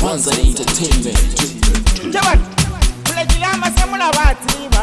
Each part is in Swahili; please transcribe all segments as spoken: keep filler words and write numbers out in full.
Kwanza Entertainment. Jawad, kulejila masemula watiba.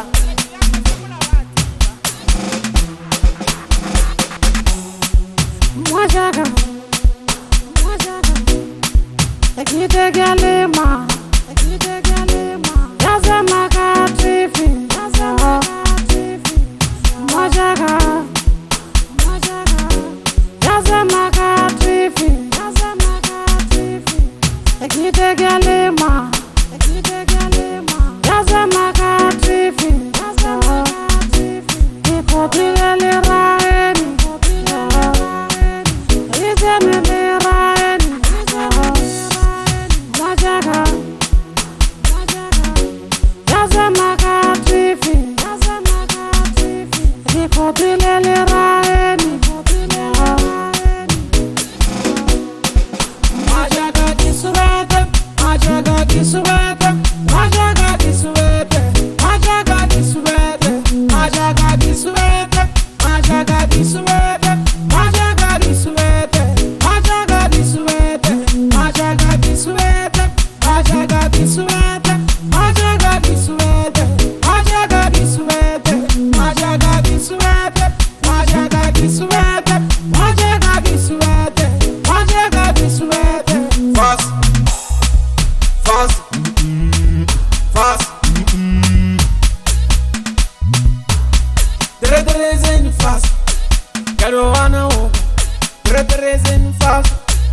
Mwajaga, mwajaga, ekite galema, ekite galema, yaza makatifi, yaza makatifi, mwajaga, mwajaga, yaza makatifi, yaza makatifi, ekite galema, ekite galema, yaza makatifi, yaza makatifi, ipotile liraeni, Mwajaga, yaza makatifi, yaza makatifi, ripotile liraeni, Mwajaga kisuwete, Mwajaga kisuwete, Mwajaga kisuwete, Mwajaga kisuwete, Mwajaga kisuwete, Mwajaga kisuwete, Mwajaga kisuwete, Mwajaga kisuwete, Mwajaga kisuwete, Mwajaga kisuwete, Mwajaga kisuwete, Mwajaga kisuwete, Mwajaga kisuwete, Mwajaga kisuwete, Mwajaga kisuwete, Mwajaga kisuwete. Fast, fast, fast. Tere tere zen fast. Gado wana wo. Tere tere zen fast.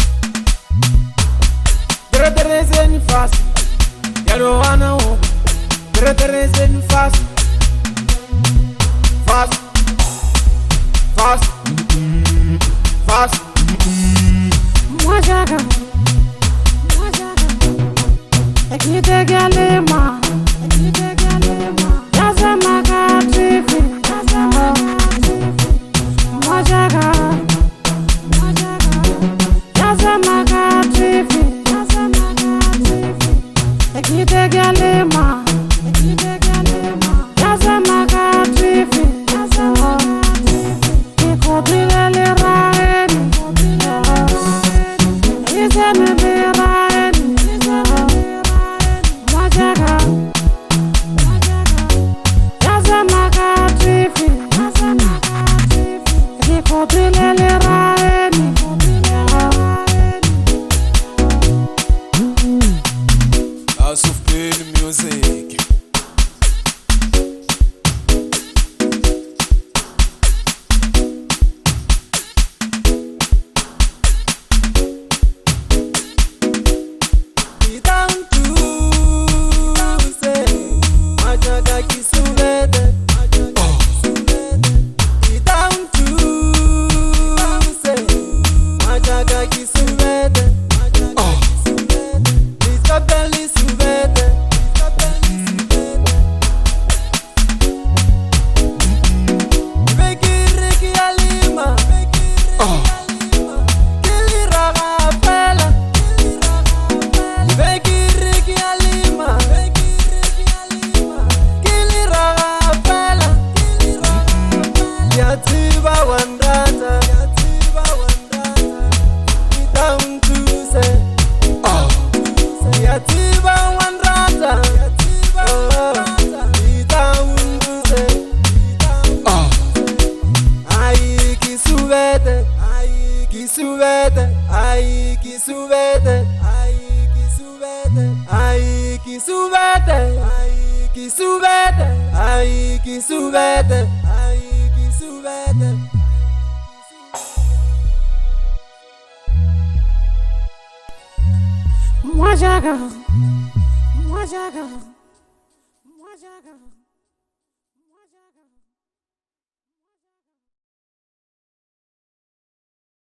Tere tere zen fast. Gado wana wo. Tere tere zen fast. Fast, fast, fast. Mwajaga, mwajaga, ekite galema, ekite galema, yaza makatifi, yaza makatifi, mwajaga, mwajaga, yaza makatifi, yaza makatifi, ekite galema, ekite galema, yaza makatifi, yaza makatifi, ikotile liraeni, Mwajaga, yaza makatifi, yaza makatifi, ripotile liraeni. House of Pain Music. Kisubete, ay kisubete, ay kisubete, ay kisubete, ay kisubete, ay kisubete, ay kisubete. Mwajaga, mwajaga, mwajaga.